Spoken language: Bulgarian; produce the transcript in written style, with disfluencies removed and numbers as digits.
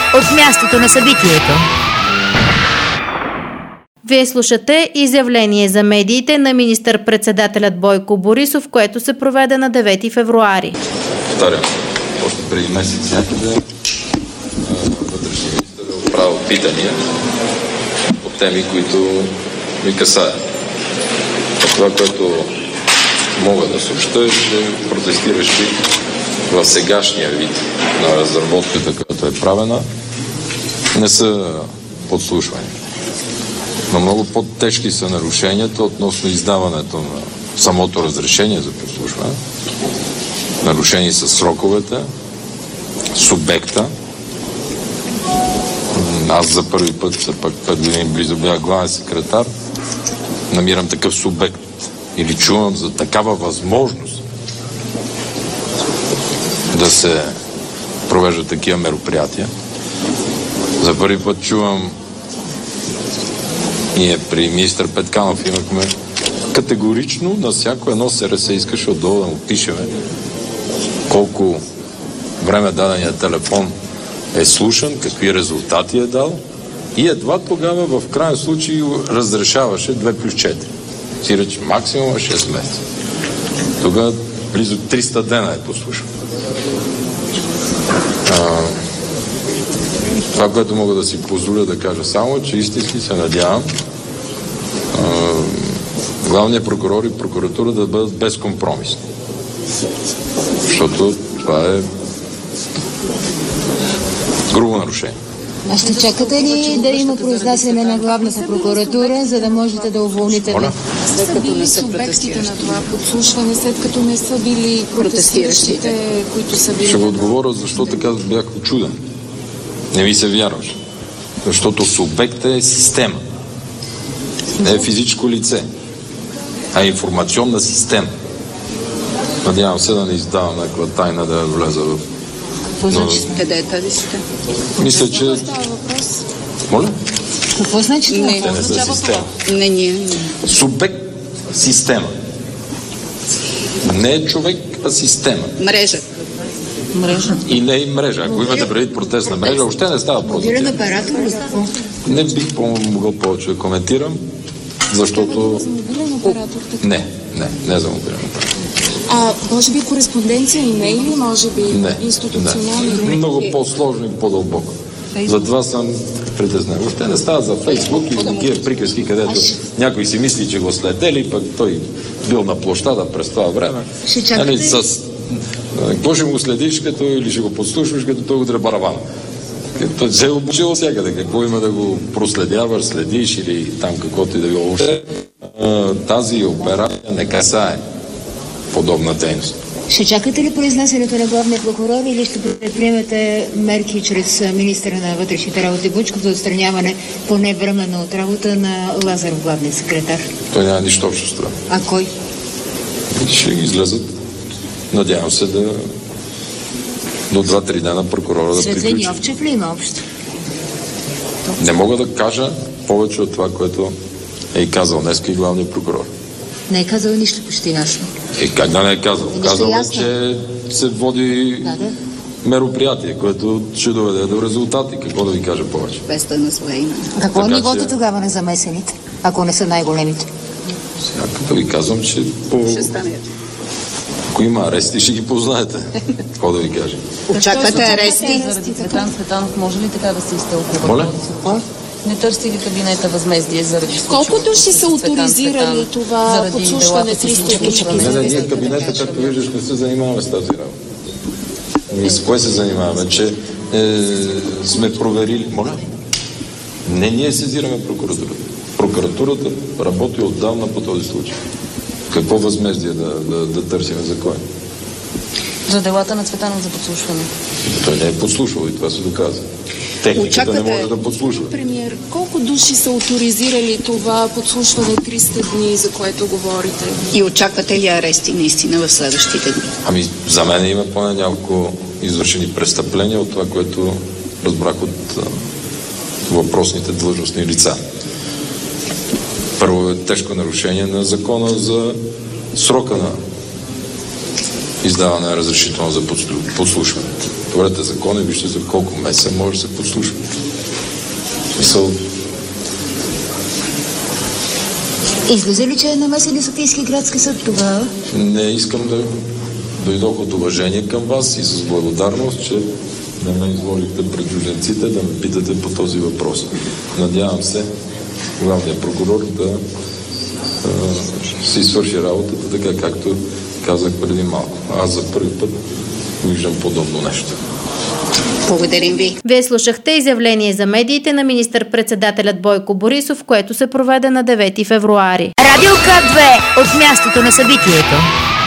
от мястото на събитието. Вие слушате изявление за медиите на министър-председателят Бойко Борисов, което се проведе на 9 февруари. Повтарям, още преди месец някъде вътрешния министър е отправил питания по теми, които ми касаят. Това, което мога да съобща е, че протестиращи в сегашния вид на разработката, която е правена, не са подслушвани. Но много по-тежки са нарушенията относно издаването на самото разрешение за подслушване. Нарушени са сроковете, субекта. Аз за първи път, все пак 5 години близо бях главен секретар, намирам такъв субект или чувам за такава възможност да се провеждат такива мероприятия. За първи път чувам, ние при министър Петканов имахме категорично на всяко едно СРС искаше отдолу да му пишеме колко време дадения телефон е слушан, какви резултати е дал и едва тогава в крайен случай разрешаваше 2+4. Си рече максимум 6 месеца. Тогава близо 300 дена е послушан. Това, което мога да си позволя да кажа само, че истински се надявам главният прокурор и прокуратура да бъдат безкомпромисни. Защото това е грубо нарушение. А ще чакате ли да има произнасяне на главната прокуратура, за да можете да уволните? След като не са субектите на това подслушване, след като не са били протестиращите, които са били... Ще го отговоря, защо така бях очуден. Не ми се вярваш. Защото субектът е система. Не е физическо лице, а информационна система. Надявам се да не издавам някаква тайна да влеза в... Какво значи? Къде е тази система? Мисля, че... Моля? Какво значи това? Те не са система. Не, ние... Субект – система. Не е човек, а система. Мрежа. И не и мрежа. Ако имате предвид протестна мрежа, въобще не става просто. Мобилен оператор ли какво? Не бих могъл повече да коментирам, защото... Не за мобилен оператор. Може би кореспонденция, имейли, може би институционални? Не. Много по-сложно и по-дълбоко. Затова съм притеснен. Въобще не става за Фейсбук или такива приказки, където някой си мисли, че го следели, пък той бил на площада през това време. Ще чакате какво ще го следиш, като или ще го подслушваш, като той утре барабан? Като се е обучил всякъде. Какво има да го проследяваш, следиш или там каквото и да било. Тази операция не касае подобна дейност. Ще чакате ли произнасянето на главния прокурор или ще предприемете мерки чрез министъра на вътрешните работи Вучков за отстраняване поне временно от работа на Лазаров, главния секретар? Той няма нищо общо с това. А кой? Ще ги излезат. Надявам се да до 2-3 дена прокурора да приключи. Светлин Йовчев ли има общо? Не мога да кажа повече от това, което е и казал днес и главният прокурор. Не е казал нищо почти ясно. Как да не е казал? Казал е, че се води мероприятие, което ще доведе до резултати. Какво да ви кажа повече? Без да на своя име. Какво е нивото тогава на замесените, ако не са най-големите? Сега като ви казвам, че ако има арести, ще ги познаете. Какво да ви кажа? Очаквате арести? Заради Цветан Цветанов може ли така да се изтълкува? Моля? Не търси ли кабинета възмездие заради Колко души са оторизирали това подслушване 300? Ние кабинета, както виждаш, не се занимаваме с тази работа. И с кое се занимаваме? Че сме проверили... Моля? Не, ние сезираме прокуратурата. Прокуратурата работи отдавна по този случай. Какво възмездие да търсим за кой? За делата на Цветанов за подслушване. Той не е подслушвал и това се доказва. Техниката не може да подслушва. Премиер, колко души са оторизирали това подслушване 300 дни, за което говорите? И очаквате ли арести наистина в следващите дни? За мен има поне няколко извършени престъпления от това, което разбрах от въпросните длъжностни лица. Първо е тежко нарушение на закона за срока на издаване на разрешително за подслушване. Отворете закон и вижте за колко месеца може да се подслушва. Излезе ли, че е намесен Софийски градски съд тогава? Не искам да дойдох от уважение към вас и с благодарност, че не ме изложихте пред чужденците да ме питате по този въпрос. Надявам се главният прокурор да си свърши работата така, както казах преди малко. Аз за първи път виждам подобно нещо. Благодарим ви. Вие слушахте изявление за медиите на министър-председателят Бойко Борисов, което се проведе на 9 февруари. Радио К2 от мястото на събитието.